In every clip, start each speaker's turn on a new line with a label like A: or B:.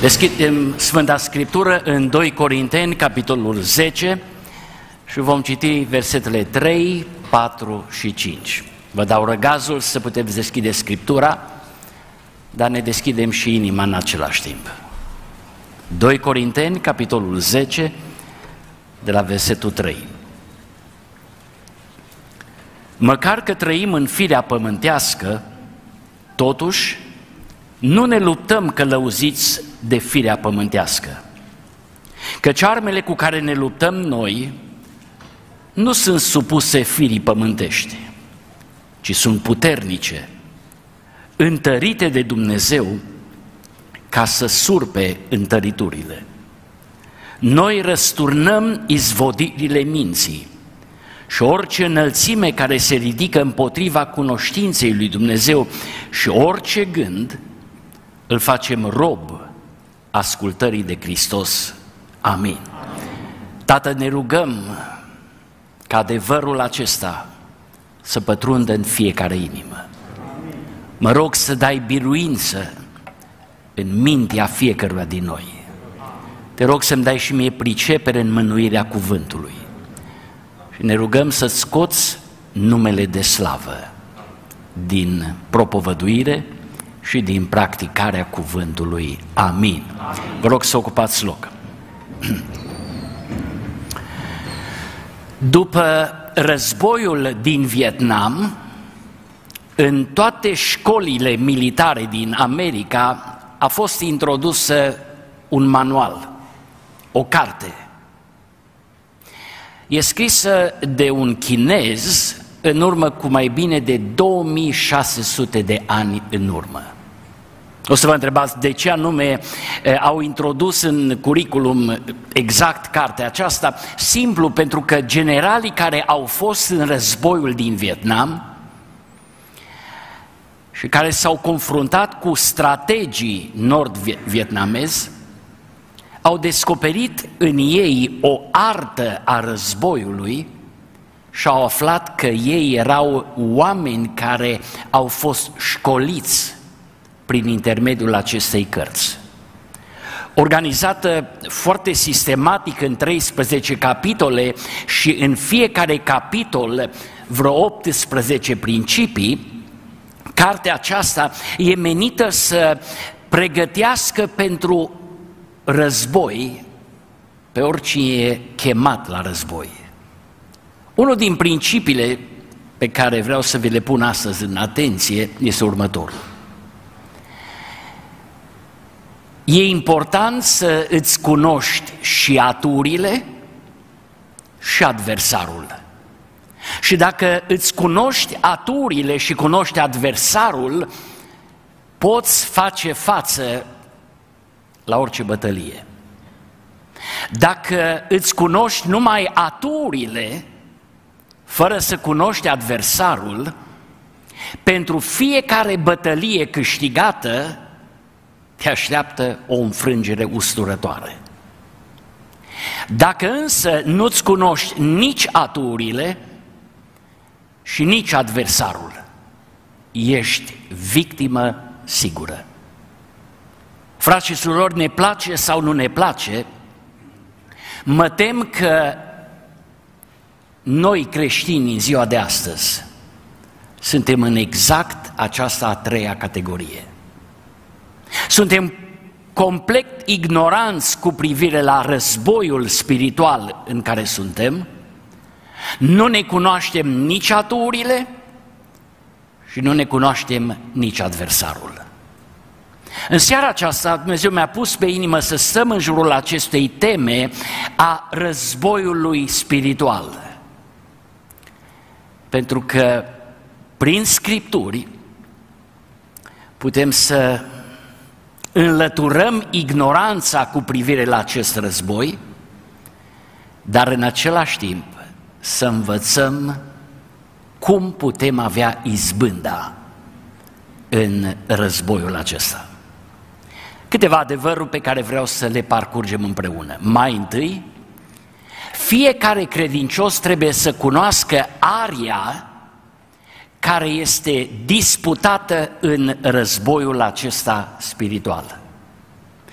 A: Deschidem Sfânta Scriptură în 2 Corinteni, capitolul 10 și vom citi versetele 3, 4 și 5. Vă dau răgazul să puteți deschide Scriptura, dar ne deschidem și inima în același timp. 2 Corinteni, capitolul 10, de la versetul 3. Măcar că trăim în firea pământească, totuși nu ne luptăm călăuziți de firea pământească, căci armele cu care ne luptăm noi nu sunt supuse firii pământești, ci sunt puternice, întărite de Dumnezeu ca să surpe întăriturile. Noi răsturnăm izvodirile minții și orice înălțime care se ridică împotriva cunoștinței lui Dumnezeu și orice gând îl facem rob ascultării de Hristos. Amin. Tată, ne rugăm ca adevărul acesta să pătrundă în fiecare inimă. Mă rog să dai biruință în mintea fiecăruia din noi. Te rog să-mi dai și mie pricepere în mânuirea cuvântului. Și ne rugăm să scoți numele de slavă din propovăduire și din practicarea cuvântului. Amin. Vă rog să ocupați loc. După războiul din Vietnam, în toate școlile militare din America a fost introdusă un manual, o carte. E scrisă de un chinez în urmă cu mai bine de 2600 de ani în urmă. O să vă întrebați de ce anume au introdus în curriculum exact cartea aceasta? Simplu, pentru că generalii care au fost în războiul din Vietnam și care s-au confruntat cu strategii nord-vietnamezi au descoperit în ei o artă a războiului și au aflat că ei erau oameni care au fost școliți prin intermediul acestei cărți. Organizată foarte sistematic în 13 capitole și în fiecare capitol vreo 18 principii, cartea aceasta e menită să pregătească pentru război pe oricine e chemat la război. Unul din principiile pe care vreau să vi le pun astăzi în atenție este următorul. E important să îți cunoști și aturile și adversarul. Și dacă îți cunoști aturile și cunoști adversarul, poți face față la orice bătălie. Dacă îți cunoști numai aturile, fără să cunoști adversarul, pentru fiecare bătălie câștigată, te așteaptă o înfrângere usturătoare. Dacă însă nu-ți cunoști nici aturile și nici adversarul, ești victimă sigură. Frați și surori, ne place sau nu ne place, mă tem că noi creștini în ziua de astăzi suntem în exact această a treia categorie. Suntem complet ignoranți cu privire la războiul spiritual în care suntem, nu ne cunoaștem nici aturile și nu ne cunoaștem nici adversarul. În seara aceasta Dumnezeu mi-a pus pe inimă să stăm în jurul acestei teme a războiului spiritual. Pentru că prin Scripturi putem să înlăturăm ignoranța cu privire la acest război, dar în același timp să învățăm cum putem avea izbânda în războiul acesta. Câteva adevăruri pe care vreau să le parcurgem împreună. Mai întâi, fiecare credincios trebuie să cunoască aria care este disputată în războiul acesta spiritual.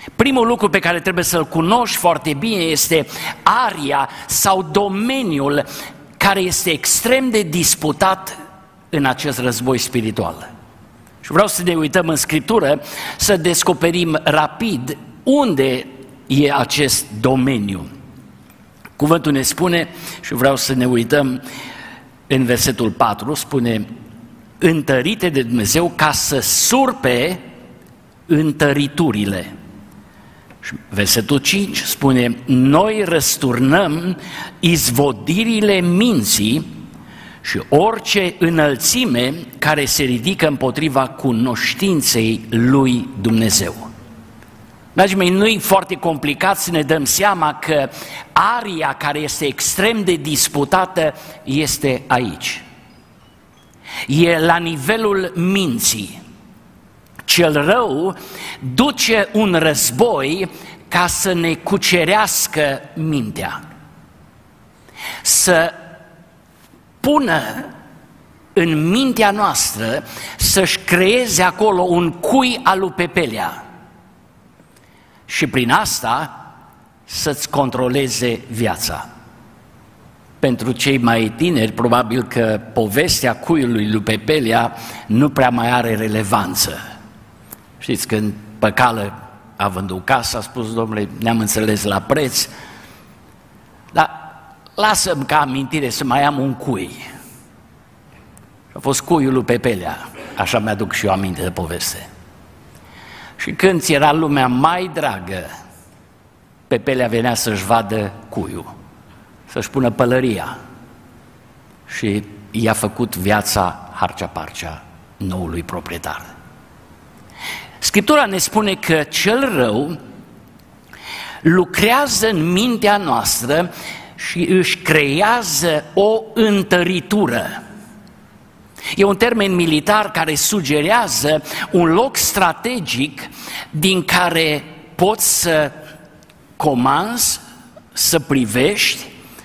A: Primul lucru pe care trebuie să-l cunoști foarte bine este area sau domeniul care este extrem de disputat în acest război spiritual. Și vreau să ne uităm în Scriptură, să descoperim rapid unde e acest domeniu. Cuvântul ne spune, și vreau să ne uităm în versetul 4, spune: întărite de Dumnezeu ca să surpe întăriturile. Și versetul 5 spune: noi răsturnăm izvodirile minții și orice înălțime care se ridică împotriva cunoștinței lui Dumnezeu. Dragii mei, nu e foarte complicat să ne dăm seama că aria care este extrem de disputată este aici. E la nivelul minții. Cel rău duce un război ca să ne cucerească mintea, să pună în mintea noastră, să-și creeze acolo un cui al lui Pepelea și prin asta să-ți controleze viața. Pentru cei mai tineri, probabil că povestea cuiului lui Pepelea nu prea mai are relevanță. Știți, când Păcală a vândut casa, a spus: domnule, ne-am înțeles la preț, dar lasă-mi ca amintire să mai am un cui. A fost cuiul lui Pepelea, așa mi-aduc și eu aminte de poveste. Și când ți era lumea mai dragă, Pepelea venea să-și vadă cuiul, să-și pună pălăria și i-a făcut viața harcea-parcea noului proprietar. Scriptura ne spune că cel rău lucrează în mintea noastră și își creează o întăritură. E un termen militar care sugerează un loc strategic din care poți să comanzi, să privești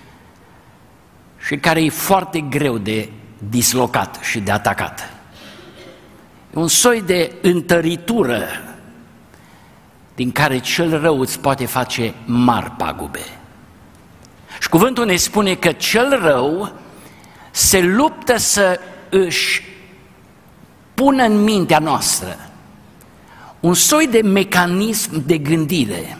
A: și care e foarte greu de dislocat și de atacat. E un soi de întăritură din care cel rău îți poate face mari pagube. Și cuvântul ne spune că cel rău se luptă să își pună în mintea noastră un soi de mecanism de gândire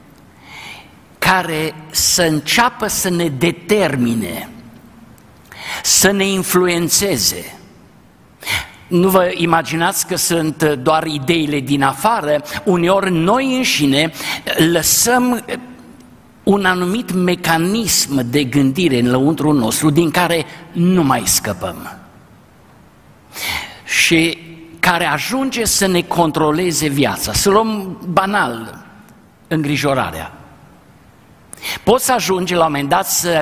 A: care să înceapă să ne determine, să ne influențeze. Nu vă imaginați că sunt doar ideile din afară, uneori noi înșine lăsăm un anumit mecanism de gândire în lăuntrul nostru din care nu mai scăpăm și care ajunge să ne controleze viața. Să luăm banal îngrijorarea. Poți ajunge la un moment dat să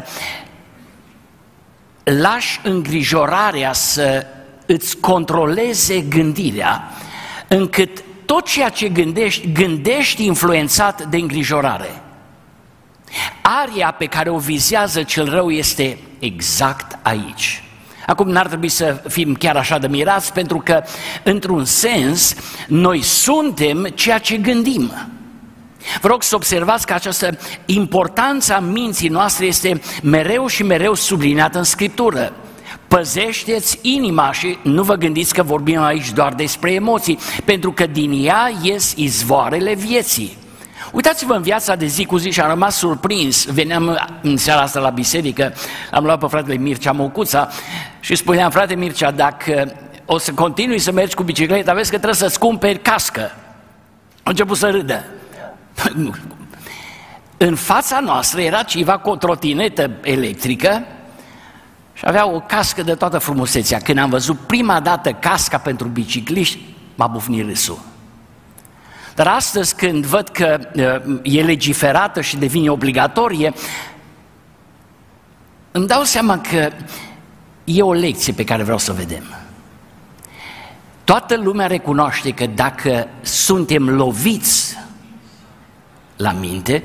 A: lași îngrijorarea să îți controleze gândirea, încât tot ceea ce gândești influențat de îngrijorare. Aria pe care o vizează cel rău este exact aici. Acum n-ar trebui să fim chiar așa de mirați, pentru că, într-un sens, noi suntem ceea ce gândim. Vă rog să observați că această importanță a minții noastre este mereu și mereu subliniată în Scriptură. Păzește-ți inima și nu vă gândiți că vorbim aici doar despre emoții, pentru că din ea ies izvoarele vieții. Uitați-vă în viața de zi cu zi și am rămas surprins. Veneam în seara asta la biserică, am luat pe fratele Mircea Mocuța și spuneam: frate Mircea, dacă o să continui să mergi cu bicicleta, vezi că trebuie să-ți cumperi cască. A început să râdă. În fața noastră era cineva cu o trotinetă electrică și avea o cască de toată frumusețea. Când am văzut prima dată casca pentru bicicliști, m-a bufnit râsul. Dar astăzi, când văd că e legiferată și devine obligatorie, îmi dau seama că e o lecție pe care vreau să o vedem. Toată lumea recunoaște că dacă suntem loviți la minte,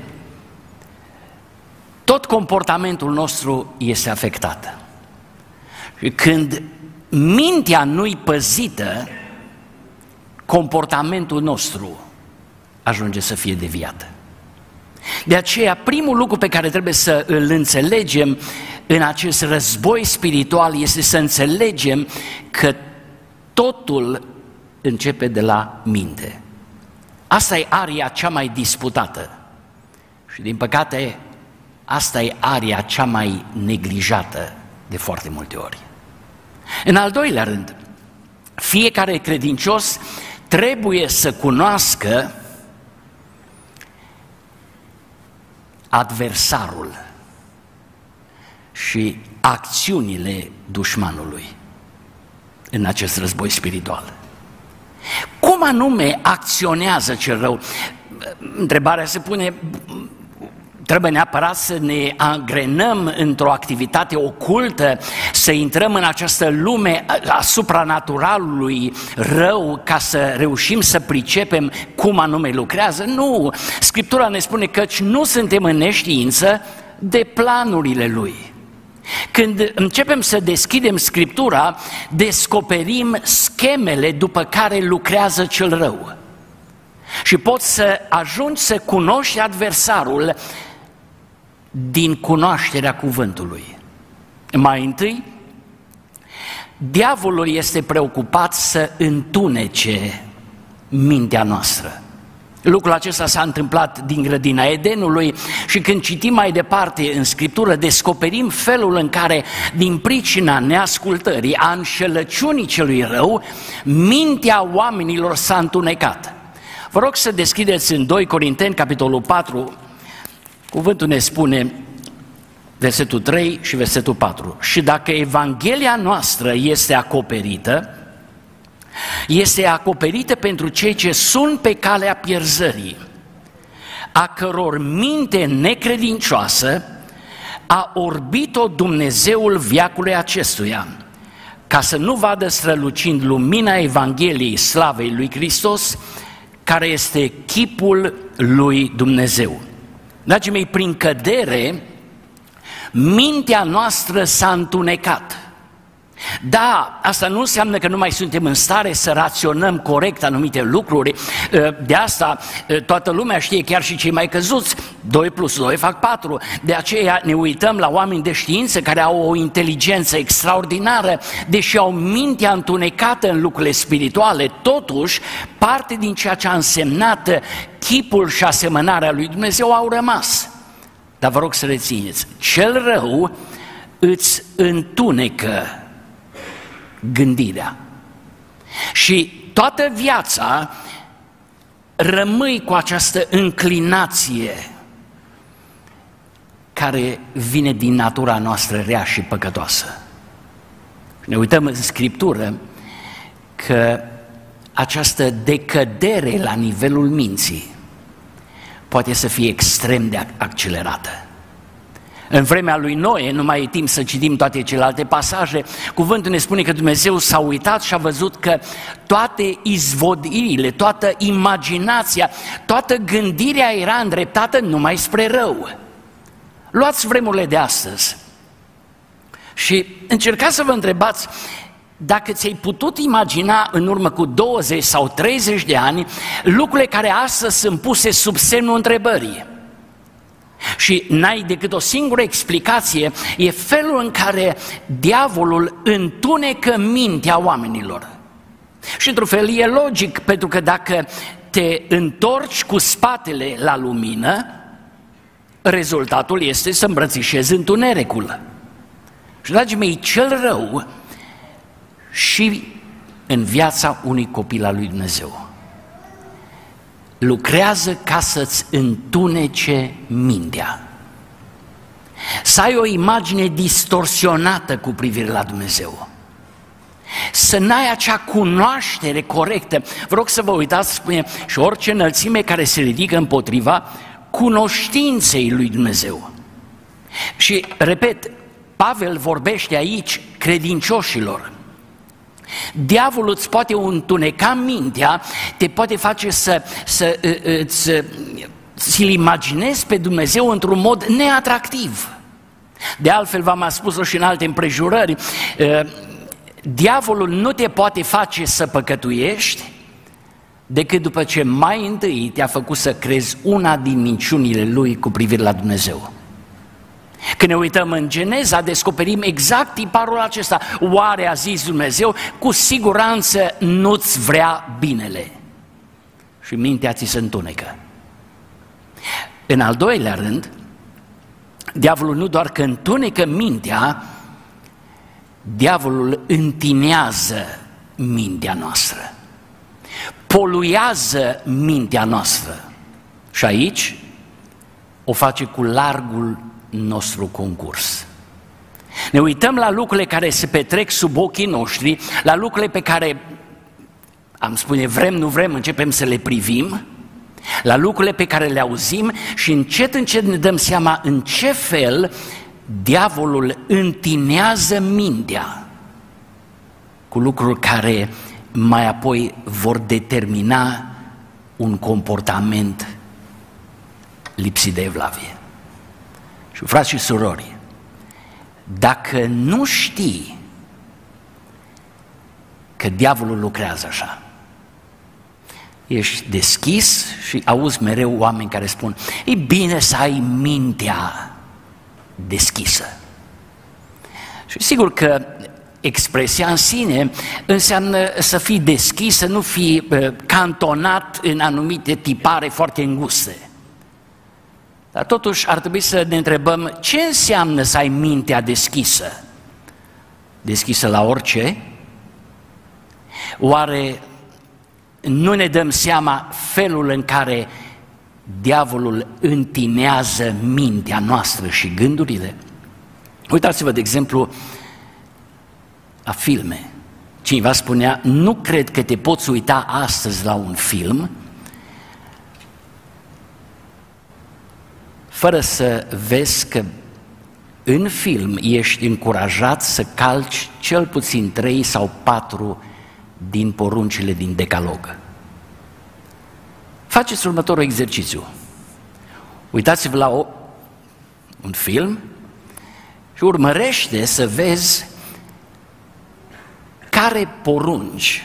A: tot comportamentul nostru este afectat. Și când mintea nu-i păzită, comportamentul nostru ajunge să fie deviată. De aceea, primul lucru pe care trebuie să îl înțelegem în acest război spiritual este să înțelegem că totul începe de la minte. Asta e aria cea mai disputată și, din păcate, asta e aria cea mai neglijată de foarte multe ori. În al doilea rând, fiecare credincios trebuie să cunoască adversarul și acțiunile dușmanului în acest război spiritual. Cum anume acționează cel rău? Întrebarea se pune, trebuie neapărat să ne angrenăm într-o activitate ocultă, să intrăm în această lume a supranaturalului rău ca să reușim să pricepem cum anume lucrează? Nu! Scriptura ne spune că nu suntem în neștiință de planurile Lui. Când începem să deschidem Scriptura, descoperim schemele după care lucrează cel rău. Și poți să ajungi să cunoști adversarul din cunoașterea cuvântului. Mai întâi, diavolul este preocupat să întunece mintea noastră. Lucrul acesta s-a întâmplat din grădina Edenului și când citim mai departe în Scriptură, descoperim felul în care, din pricina neascultării, a înșelăciunii celui rău, mintea oamenilor s-a întunecat. Vă rog să deschideți în 2 Corinteni, capitolul 4, cuvântul ne spune, versetul 3 și versetul 4. Și dacă Evanghelia noastră este acoperită pentru cei ce sunt pe calea pierzării, a căror minte necredincioasă a orbit-o Dumnezeul veacului acestuia, ca să nu vadă strălucind lumina Evangheliei slavei lui Hristos, care este chipul lui Dumnezeu. Dragii mei, prin cădere, mintea noastră s-a întunecat. Da, asta nu înseamnă că nu mai suntem în stare să raționăm corect anumite lucruri. De asta toată lumea știe, chiar și cei mai căzuți, 2 plus 2 fac 4. De aceea ne uităm la oameni de știință care au o inteligență extraordinară, deși au mintea întunecată în lucrurile spirituale, totuși parte din ceea ce a însemnat chipul și asemănarea lui Dumnezeu au rămas. Dar vă rog să rețineți, cel rău îți întunecă gândirea. Și toată viața rămâi cu această înclinație care vine din natura noastră rea și păcătoasă. Ne uităm în Scriptură că această decădere la nivelul minții poate să fie extrem de accelerată. În vremea lui Noe, nu mai e timp să citim toate celelalte pasaje, cuvântul ne spune că Dumnezeu s-a uitat și a văzut că toate izvodirile, toată imaginația, toată gândirea era îndreptată numai spre rău. Luați vremurile de astăzi și încercați să vă întrebați dacă ți-ai putut imagina în urmă cu 20 sau 30 de ani lucrurile care astăzi sunt puse sub semnul întrebării. Și n-ai decât o singură explicație, e felul în care diavolul întunecă mintea oamenilor. Și într-un fel e logic, pentru că dacă te întorci cu spatele la lumină, rezultatul este să îmbrățișezi întunericul. Și, dragii mei, cel rău și în viața unui copil al lui Dumnezeu lucrează ca să-ți întunece mintea, să ai o imagine distorsionată cu privire la Dumnezeu, să n-ai acea cunoaștere corectă. Vă rog să vă uitați, spune, și orice înălțime care se ridică împotriva cunoștinței lui Dumnezeu. Și, repet, Pavel vorbește aici credincioșilor. Diavolul îți poate întuneca mintea, te poate face să-l imaginezi pe Dumnezeu într-un mod neatractiv. De altfel, v-am mai spus-o și în alte împrejurări, diavolul nu te poate face să păcătuiești decât după ce mai întâi te-a făcut să crezi una din minciunile lui cu privire la Dumnezeu. Când ne uităm în Geneza, descoperim exact tiparul acesta. Oare a zis Dumnezeu, cu siguranță nu-ți vrea binele. Și mintea ți se întunecă. În al doilea rând, diavolul nu doar că întunecă mintea, diavolul întinează mintea noastră. Poluează mintea noastră. Și aici o face cu largul nostru concurs. Ne uităm la lucrurile care se petrec sub ochii noștri, la lucrurile pe care, am spune, vrem, nu vrem, începem să le privim, la lucrurile pe care le auzim și încet, încet ne dăm seama în ce fel diavolul întinează mintea cu lucruri care mai apoi vor determina un comportament lipsit de evlavie. Și frați și surori, dacă nu știi că diavolul lucrează așa, ești deschis și auzi mereu oameni care spun, e bine să ai mintea deschisă. Și sigur că expresia în sine înseamnă să fii deschis, să nu fii cantonat în anumite tipare foarte înguste. Dar totuși ar trebui să ne întrebăm ce înseamnă să ai mintea deschisă? Deschisă la orice? Oare nu ne dăm seama felul în care diavolul întinează mintea noastră și gândurile? Uitați-vă, de exemplu, la filme. Cineva spunea, nu cred că te poți uita astăzi la un film fără să vezi că în film ești încurajat să calci cel puțin 3 sau 4 din poruncile din Decalog. Faceți următorul exercițiu. Uitați-vă la un film și urmărește să vezi care porunci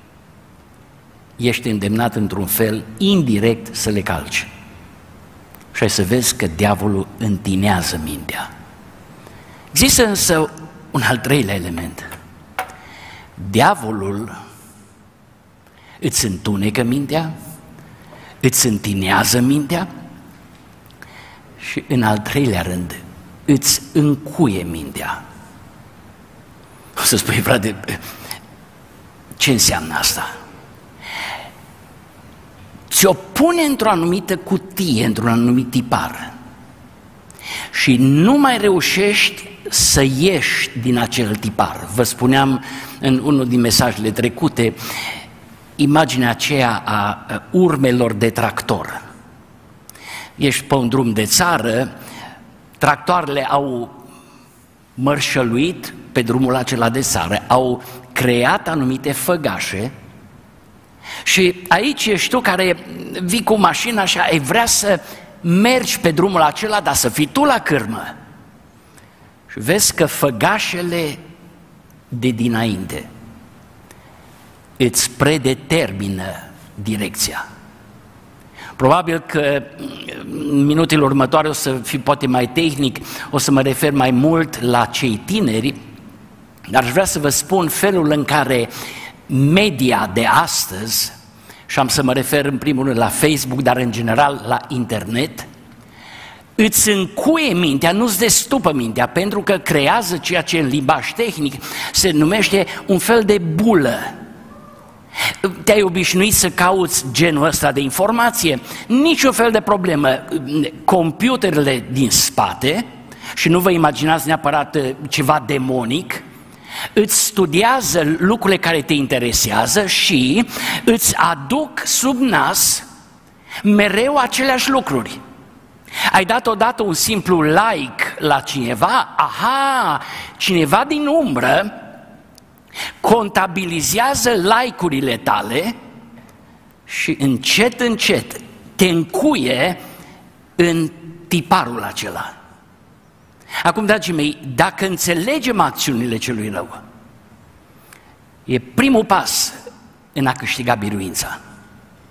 A: ești îndemnat într-un fel indirect să le calci. Și ai să vezi că diavolul întinează mintea. Există însă un al treilea element. Diavolul îți întunecă mintea, îți întinează mintea și în al treilea rând îți încuie mintea. O să spui, frate, ce înseamnă asta? Ți-o pune într-o anumită cutie, într-un anumit tipar și nu mai reușești să ieși din acel tipar. Vă spuneam în unul din mesajele trecute imaginea aceea a urmelor de tractor. Ești pe un drum de țară, tractoarele au mărșăluit pe drumul acela de țară, au creat anumite făgașe și aici ești tu care vii cu mașina și ai vrea să mergi pe drumul acela, dar să fii tu la cârmă. Și vezi că făgașele de dinainte îți predetermină direcția. Probabil că în minutele următoare o să fiu poate mai tehnic, o să mă refer mai mult la cei tineri, dar aș vrea să vă spun felul în care media de astăzi, și am să mă refer în primul rând la Facebook, dar în general la internet, îți încuie mintea, nu-ți destupă mintea, pentru că creează ceea ce în limbaj tehnic se numește un fel de bulă. Te-ai obișnuit să cauți genul ăsta de informație? Niciun fel de problemă. Computerele din spate, și nu vă imaginați neapărat ceva demonic, îți studiază lucrurile care te interesează și îți aduc sub nas mereu aceleași lucruri. Ai dat odată un simplu like la cineva, aha, cineva din umbră contabilizează like-urile tale și încet, încet te încuie în tiparul acela. Acum, dragii mei, dacă înțelegem acțiunile celui rău, e primul pas în a câștiga biruința.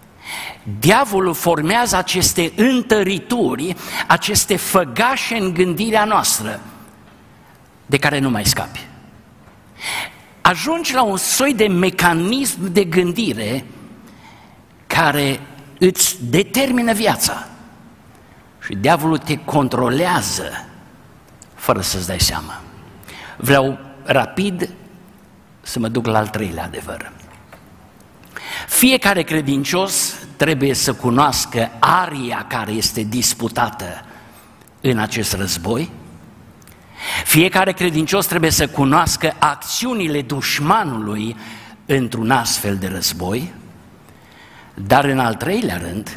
A: diavolul formează aceste întărituri, aceste făgașe în gândirea noastră, de care nu mai scapi. Ajungi la un soi de mecanism de gândire care îți determină viața și diavolul te controlează fără să-ți dai seama. Vreau rapid să mă duc la al treilea adevăr. Fiecare credincios trebuie să cunoască aria care este disputată în acest război. Fiecare credincios trebuie să cunoască acțiunile dușmanului într-un astfel de război. Dar în al treilea rând,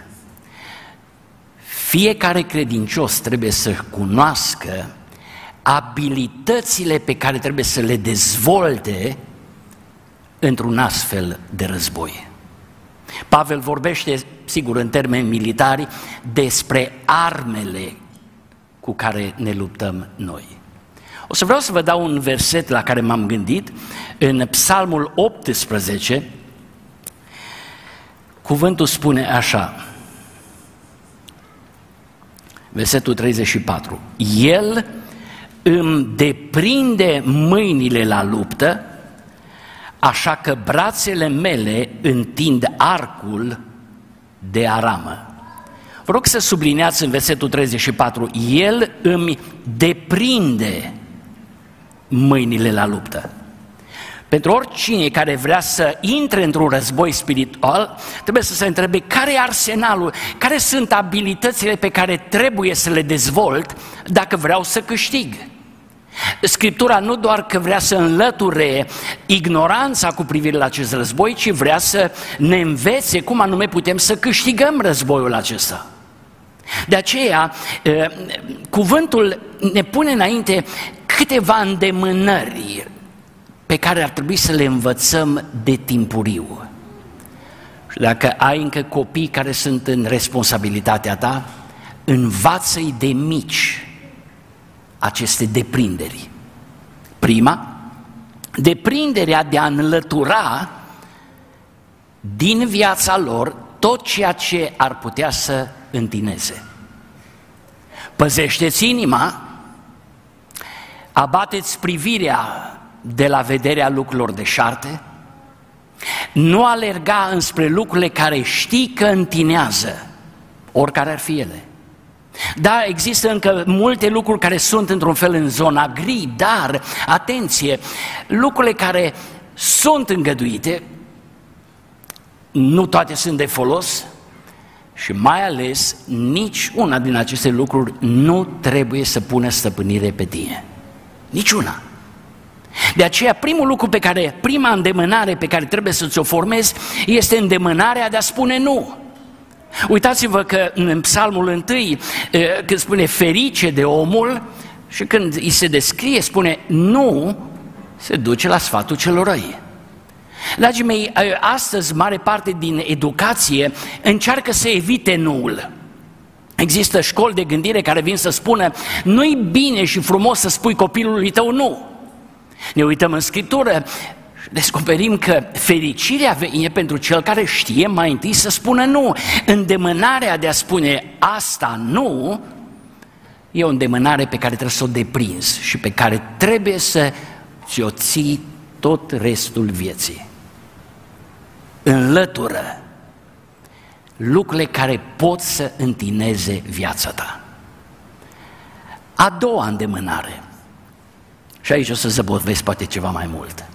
A: fiecare credincios trebuie să cunoască abilitățile pe care trebuie să le dezvolte într-un astfel de război. Pavel vorbește, sigur, în termeni militari, despre armele cu care ne luptăm noi. O să vreau să vă dau un verset la care m-am gândit, în Psalmul 18, cuvântul spune așa, versetul 34, El îmi deprinde mâinile la luptă, așa că brațele mele întind arcul de aramă. Vă rog să subliniați în versetul 34, El îmi deprinde mâinile la luptă. Pentru oricine care vrea să intre într-un război spiritual, trebuie să se întrebe care e arsenalul, care sunt abilitățile pe care trebuie să le dezvolt dacă vreau să câștig. Scriptura nu doar că vrea să înlăture ignoranța cu privire la acest război, ci vrea să ne învețe cum anume putem să câștigăm războiul acesta. De aceea, cuvântul ne pune înainte câteva îndemânări pe care ar trebui să le învățăm de timpuriu. Și dacă ai încă copii care sunt în responsabilitatea ta, învață-i de mici aceste deprinderi. Prima, deprinderea de a înlătura din viața lor tot ceea ce ar putea să întineze. Păzește-ți inima, abateți privirea de la vederea lucrurilor deșarte, nu alerga înspre lucrurile care știi că întinează, oricare ar fi ele. Da, există încă multe lucruri care sunt într-un fel în zona gri, dar, atenție, lucrurile care sunt îngăduite, nu toate sunt de folos și mai ales nici una din aceste lucruri nu trebuie să pună stăpânire pe tine. Niciuna. De aceea, prima îndemânare pe care trebuie să ți-o formezi este îndemânarea de a spune nu. Uitați-vă că în Psalmul 1, când spune ferice de omul și când îi se descrie, spune nu, se duce la sfatul celor răi. Dragii mei, astăzi mare parte din educație încearcă să evite nuul. Există școli de gândire care vin să spună nu-i bine și frumos să spui copilului tău nu. Ne uităm în Scriptură și descoperim că fericirea e pentru cel care știe mai întâi să spună nu. Îndemânarea de a spune asta nu e o îndemânare pe care trebuie să o deprinzi și pe care trebuie să ți-o ții tot restul vieții. Înlătură lucrurile care pot să întineze viața ta. A doua îndemânare, și aici o să zăbovesc poate ceva mai mult.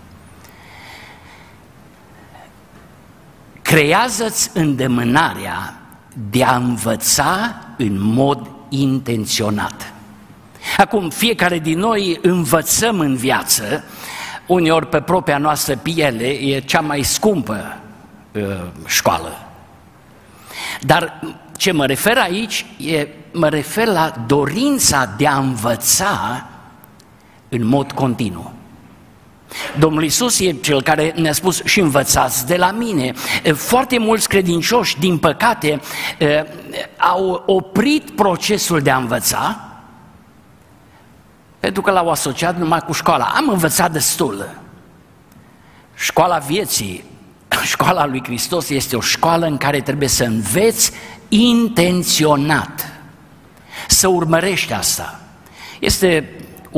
A: Creează-ți îndemânarea de a învăța în mod intenționat. Acum, fiecare din noi învățăm în viață, uneori pe propria noastră piele, e cea mai scumpă școală. Dar ce mă refer aici, mă refer la dorința de a învăța în mod continuu. Domnul Iisus e cel care ne-a spus și învățați de la mine. Foarte mulți credincioși, din păcate, au oprit procesul de a învăța pentru că l-au asociat numai cu școala. Am învățat destul. Școala vieții Școala lui Hristos este o școală în care trebuie să înveți intenționat, să urmărești asta. Este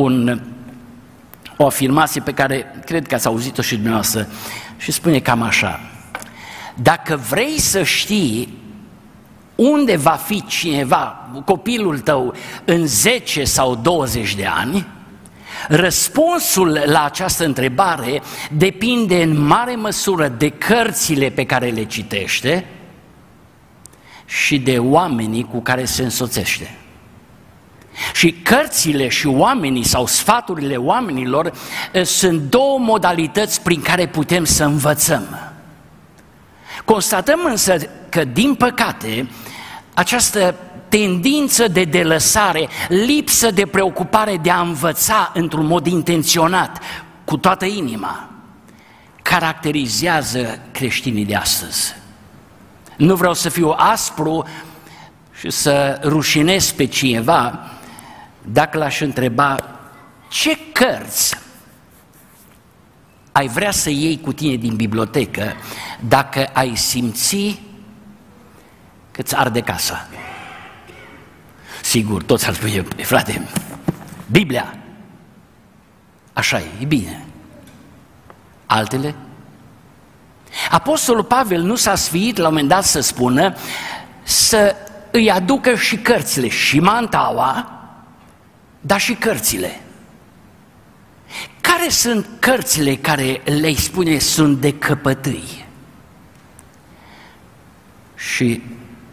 A: o afirmație pe care cred că ați auzit-o și dumneavoastră și spune cam așa: dacă vrei să știi unde va fi cineva, copilul tău, în 10 sau 20 de ani, răspunsul la această întrebare depinde în mare măsură de cărțile pe care le citește și de oamenii cu care se însoțește. Și cărțile și oamenii sau sfaturile oamenilor sunt două modalități prin care putem să învățăm. Constatăm însă că, din păcate, această tendință de delăsare, lipsă de preocupare de a învăța într-un mod intenționat, cu toată inima, caracterizează creștinii de astăzi. Nu vreau să fiu aspru și să rușinez pe cineva dacă l-aș întreba: ce cărți ai vrea să iei cu tine din bibliotecă dacă ai simți că îți arde casa? Sigur, toți ar spune: frate, Biblia. Așa e bine. Altele? Apostolul Pavel nu s-a sfiit la un moment dat să spună să îi aducă și cărțile, și mantaua, dar și cărțile. Care sunt cărțile care le spune sunt de căpătâi? Și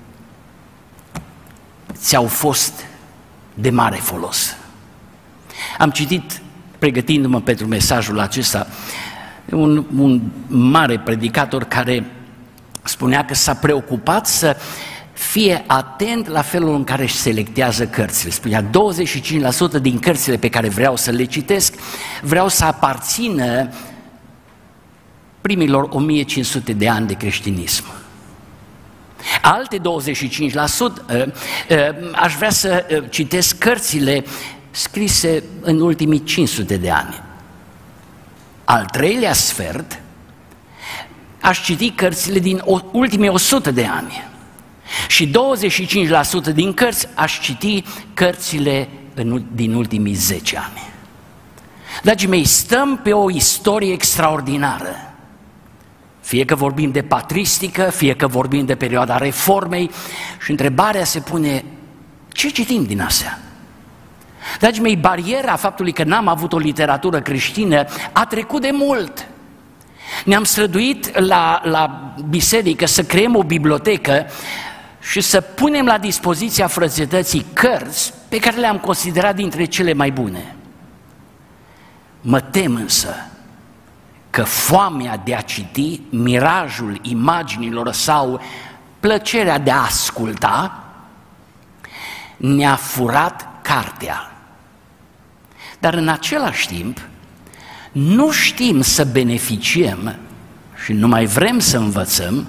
A: ți-au fost de mare folos. Am citit, pregătindu-mă pentru mesajul acesta, un mare predicator care spunea că s-a preocupat să fie atent la felul în care își selectează cărțile. Spunea: 25% din cărțile pe care vreau să le citesc vreau să aparțină primilor 1500 de ani de creștinism. Alte 25% aș vrea să citesc cărțile scrise în ultimii 500 de ani. Al treilea sfert aș citi cărțile din ultimii 100 de ani. Și 25% din cărți aș citi cărțile din ultimii 10 ani. Dragii mei, stăm pe o istorie extraordinară. Fie că vorbim de patristică, fie că vorbim de perioada Reformei, și întrebarea se pune: ce citim din astea? Dragii mei, bariera faptului că n-am avut o literatură creștină a trecut de mult. Ne-am străduit la biserică să creăm o bibliotecă și să punem la dispoziția frățetății cărți pe care le-am considerat dintre cele mai bune. Mă tem însă că foamea de a citi, mirajul imaginilor sau plăcerea de a asculta ne-a furat cartea. Dar în același timp nu știm să beneficiem și nu mai vrem să învățăm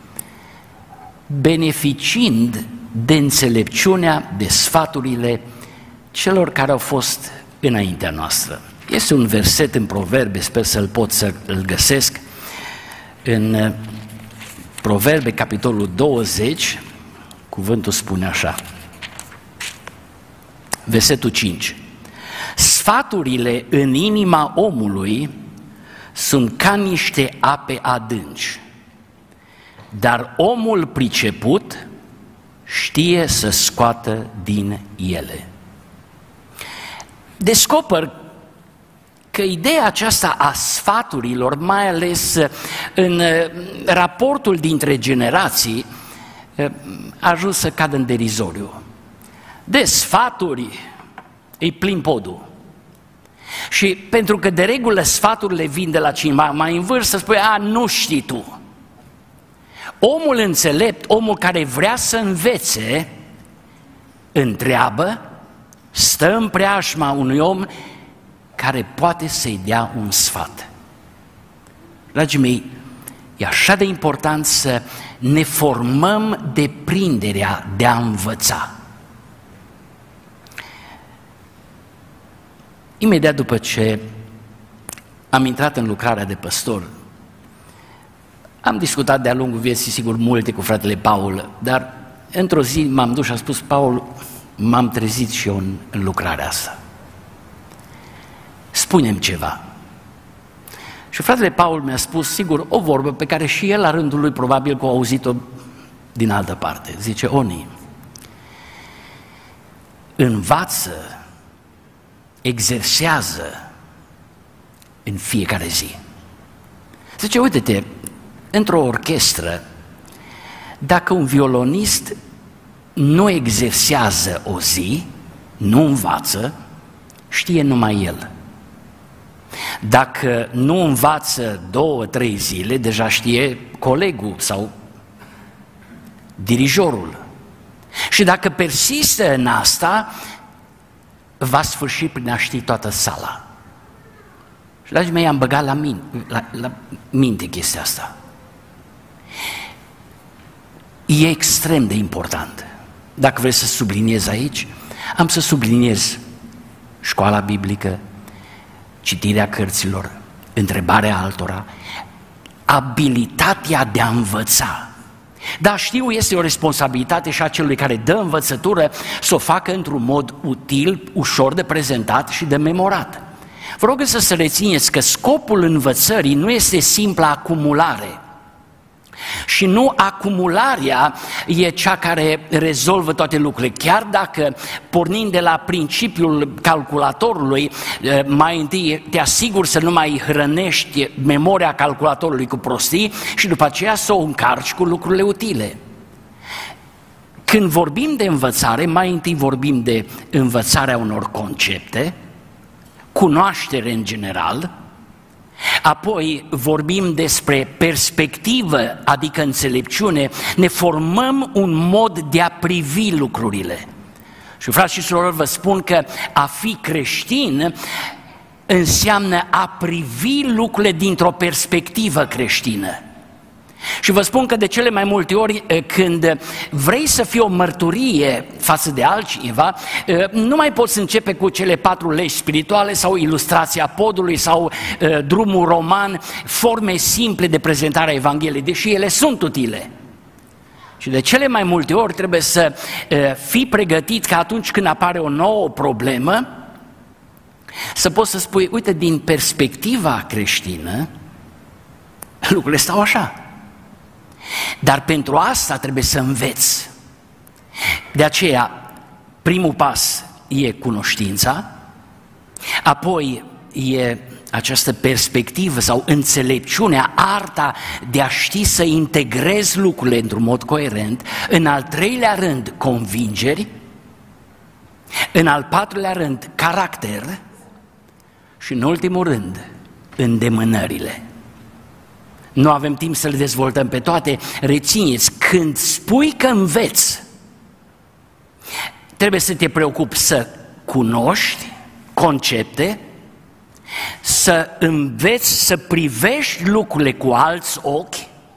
A: beneficiind de înțelepciunea, de sfaturile celor care au fost înaintea noastră. Este un verset în Proverbe, sper să-l găsesc, în Proverbe, capitolul 20, cuvântul spune așa, versetul 5. Sfaturile în inima omului sunt ca niște ape adânci, dar omul priceput știe să scoată din ele. Descoper că ideea aceasta a sfaturilor, mai ales în raportul dintre generații, a ajuns să cadă în derizoriu. De sfaturi îi plin podul. Și pentru că de regulă sfaturile vin de la cineva mai în vârstă, spune: nu știi tu. Omul înțelept, omul care vrea să învețe, întreabă, stă în preajma unui om care poate să-i dea un sfat. Dragii mei, e așa de important să ne formăm deprinderea de a învăța. Imediat după ce am intrat în lucrarea de păstor, Am discutat de-a lungul vieții, sigur, multe cu fratele Paul, dar într-o zi m-am dus și am spus: Paul, m-am trezit și eu în lucrarea asta. Spune-mi ceva. Și fratele Paul mi-a spus, sigur, o vorbă pe care și el la rândul lui probabil că a auzit-o din altă parte. Zice: Oni, învață, exersează în fiecare zi. Zice: uite-te, într-o orchestră, dacă un violonist nu exersează o zi, nu învață, știe numai el. Dacă nu învață 2-3 zile, deja știe colegul sau dirijorul. Și dacă persistă în asta, va sfârși prin a ști toată sala. Și, dragii mei, am băgat la minte chestia asta. E extrem de important. Dacă vreți să subliniez aici, am să subliniez școala biblică, citirea cărților, întrebarea altora, abilitatea de a învăța. Da, știu, este o responsabilitate și a celui care dă învățătură să o facă într-un mod util, ușor de prezentat și de memorat. Vă rog să rețineți că scopul învățării nu este simpla acumulare. Și nu acumularea e cea care rezolvă toate lucrurile. Chiar dacă, pornind de la principiul calculatorului, mai întâi te asiguri să nu mai hrănești memoria calculatorului cu prostii și după aceea să o încarci cu lucrurile utile. Când vorbim de învățare, mai întâi vorbim de învățarea unor concepte, cunoaștere în general, apoi vorbim despre perspectivă, adică înțelepciune, ne formăm un mod de a privi lucrurile. Și, frați și surori, vă spun că a fi creștin înseamnă a privi lucrurile dintr-o perspectivă creștină. Și vă spun că de cele mai multe ori când vrei să fii o mărturie față de altcineva, nu mai poți începe cu cele 4 legi spirituale sau ilustrația podului sau drumul roman, forme simple de prezentare a Evangheliei, deși ele sunt utile. Și de cele mai multe ori trebuie să fii pregătit că atunci când apare o nouă problemă, să poți să spui: uite, din perspectiva creștină, lucrurile stau așa. Dar pentru asta trebuie să înveți. De aceea, primul pas e cunoștința, apoi e această perspectivă sau înțelepciunea, arta de a ști să integrezi lucrurile într-un mod coerent, în al 3-lea rând convingeri, în al 4-lea rând caracter și în ultimul rând îndemânările. Nu avem timp să le dezvoltăm pe toate. Rețineți, când spui că înveți, trebuie să te preocupi să cunoști concepte, să înveți să privești lucrurile cu alți ochi,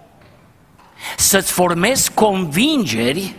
A: să-ți formezi convingeri,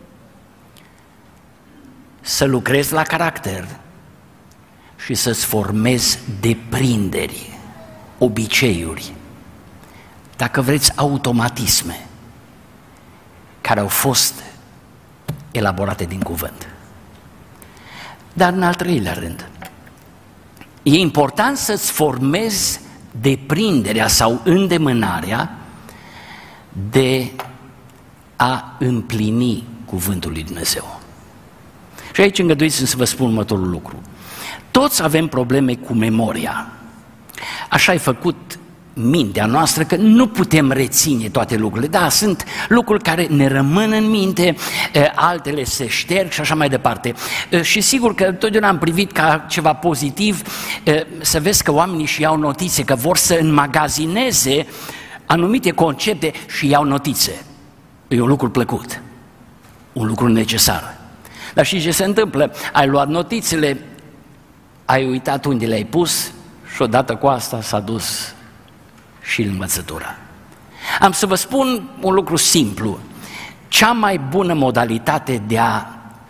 A: să lucrezi la caracter și să-ți formezi deprinderi, obiceiuri, dacă vreți, automatisme care au fost elaborate din cuvânt. Dar în al 3-lea rând, e important să-ți formezi deprinderea sau îndemânarea de a împlini cuvântul lui Dumnezeu. Și aici îngăduiți-mi să vă spun următorul lucru. Toți avem probleme cu memoria. Așa ai făcut mintea noastră, că nu putem reține toate lucrurile. Da, sunt lucruri care ne rămân în minte, altele se șterg și așa mai departe. Și sigur că totdeauna am privit ca ceva pozitiv să vezi că oamenii și iau notițe, că vor să înmagazineze anumite concepte și iau notițe. E un lucru plăcut, un lucru necesar. Dar știi ce se întâmplă? Ai luat notițele, ai uitat unde le-ai pus și odată cu asta s-a dus și învățătura. Am să vă spun un lucru simplu. Cea mai bună modalitate de a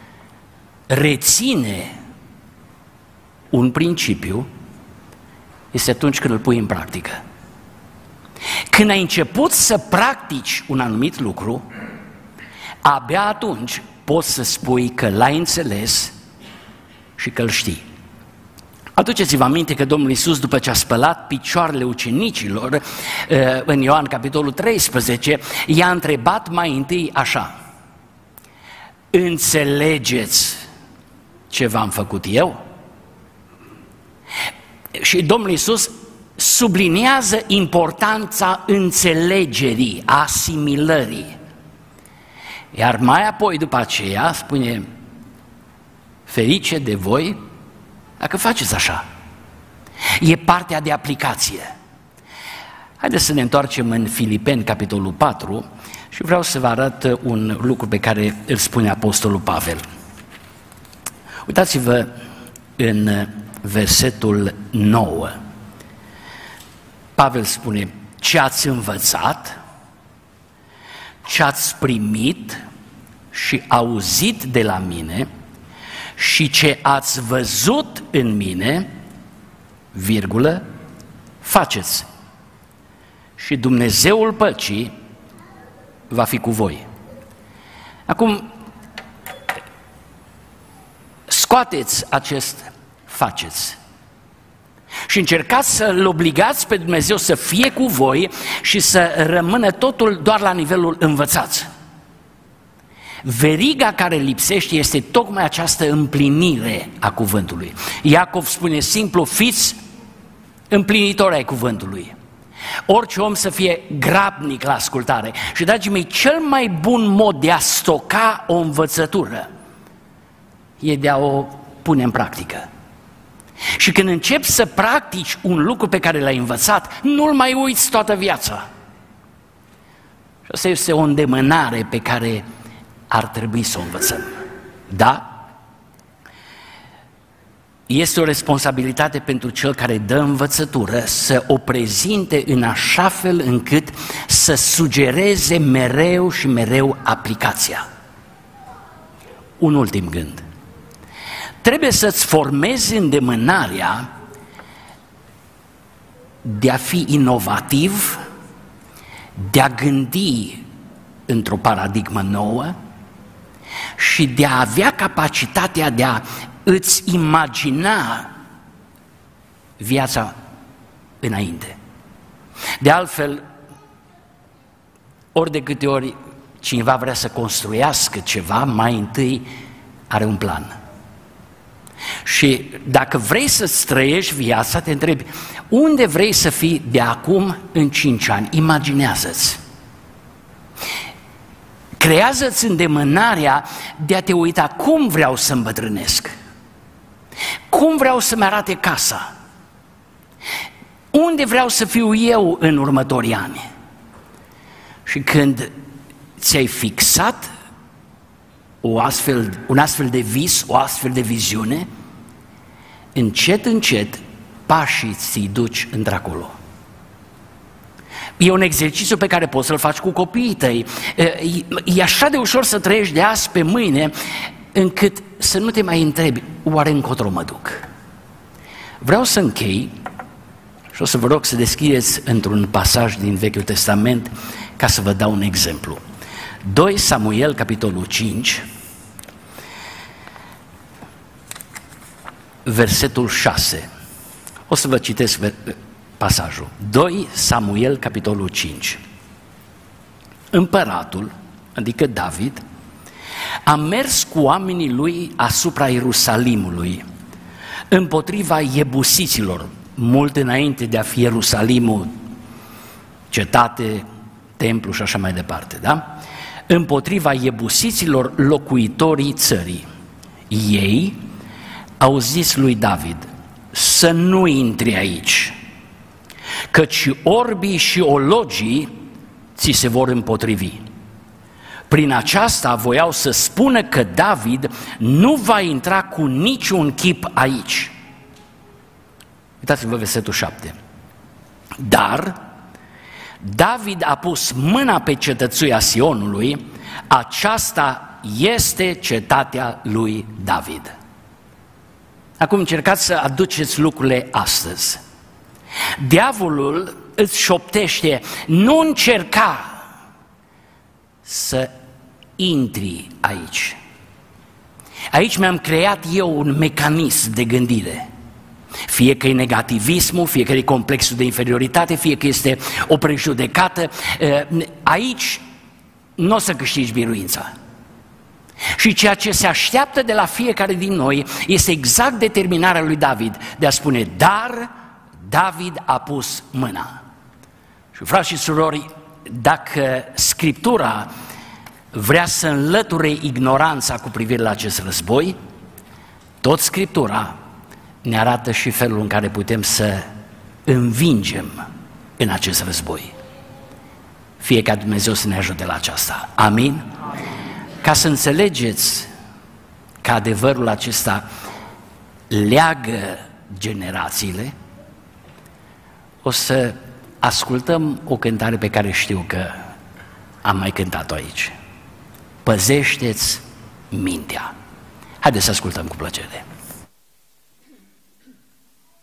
A: reține un principiu este atunci când îl pui în practică. Când ai început să practici un anumit lucru, abia atunci poți să spui că l-ai înțeles și că îl știi. Aduceți-vă aminte că Domnul Iisus, după ce a spălat picioarele ucenicilor, în Ioan capitolul 13, i-a întrebat mai întâi așa: înțelegeți ce v-am făcut eu? Și Domnul Iisus subliniază importanța înțelegerii, asimilării. Iar mai apoi, după aceea, spune: ferice de voi dacă faceți așa. E partea de aplicație. Haideți să ne întoarcem în Filipeni, capitolul 4, și vreau să vă arăt un lucru pe care îl spune Apostolul Pavel. Uitați-vă în versetul 9. Pavel spune: ce ați învățat, ce ați primit și auzit de la mine și ce ați văzut în mine, virgulă, faceți. Și Dumnezeul păcii va fi cu voi. Acum, scoateți acest faceți și încercați să-L obligați pe Dumnezeu să fie cu voi și să rămână totul doar la nivelul învățați. Veriga care lipsește este tocmai această împlinire a cuvântului. Iacov spune simplu: fiți împlinitori ai cuvântului. Orice om să fie grabnic la ascultare. Și, dragii mei, cel mai bun mod de a stoca o învățătură e de a o pune în practică. Și când începi să practici un lucru pe care l-ai învățat, nu-l mai uiți toată viața. Și asta este o îndemânare pe care ar trebui să o învățăm. Da? Este o responsabilitate pentru cel care dă învățătură să o prezinte în așa fel încât să sugereze mereu și mereu aplicația. Un ultim gând. Trebuie să-ți formezi îndemânarea de a fi inovativ, de a gândi într-o paradigmă nouă și de a avea capacitatea de a îți imagina viața înainte. De altfel, ori de câte ori cineva vrea să construiască ceva, mai întâi are un plan. Și dacă vrei să-ți trăiești viața, te întrebi: unde vrei să fii de acum în 5 ani? Imaginează-ți. Creează-ți îndemânarea de a te uita: cum vreau să îmbătrânesc? Cum vreau să-mi arate casa? Unde vreau să fiu eu în următorii ani? Și când ți-ai fixat un astfel de vis, o astfel de viziune, încet, încet, pașii ți-i duci într-acolo. E un exercițiu pe care poți să-l faci cu copiii tăi. E așa de ușor să trăiești de azi pe mâine, încât să nu te mai întrebi: oare încotro mă duc? Vreau să închei și o să vă rog să deschideți într-un pasaj din Vechiul Testament ca să vă dau un exemplu. 2 Samuel, capitolul 5, versetul 6. O să vă citesc pasajul. 2 Samuel, capitolul 5. Împăratul, adică David, a mers cu oamenii lui asupra Ierusalimului, împotriva iebusiților, mult înainte de a fi Ierusalimul cetate, templu și așa mai departe, da? Împotriva iebusiților, locuitorii țării. Ei au zis lui David: să nu intri aici, căci orbii și ologii ți se vor împotrivi. Prin aceasta voiau să spună că David nu va intra cu niciun chip aici. Uitați-vă versetul 7. Dar David a pus mâna pe cetățuia Sionului, aceasta este cetatea lui David. Acum încercați să aduceți lucrurile astăzi. Diavolul îți șoptește, nu încerca să intri aici. Aici mi-am creat eu un mecanism de gândire. Fie că e negativismul, fie că e complexul de inferioritate, fie că este o prejudecată, aici nu o să câștigi biruința. Și ceea ce se așteaptă de la fiecare din noi este exact determinarea lui David de a spune, dar David a pus mâna. Și frați și surori, dacă Scriptura vrea să înlăture ignoranța cu privire la acest război, tot Scriptura ne arată și felul în care putem să învingem în acest război. Fie ca Dumnezeu să ne ajute la aceasta. Amin? Ca să înțelegeți că adevărul acesta leagă generațiile, o să ascultăm o cântare pe care știu că am mai cântat-o aici. Păzește-ți mintea. Haideți să ascultăm cu plăcere.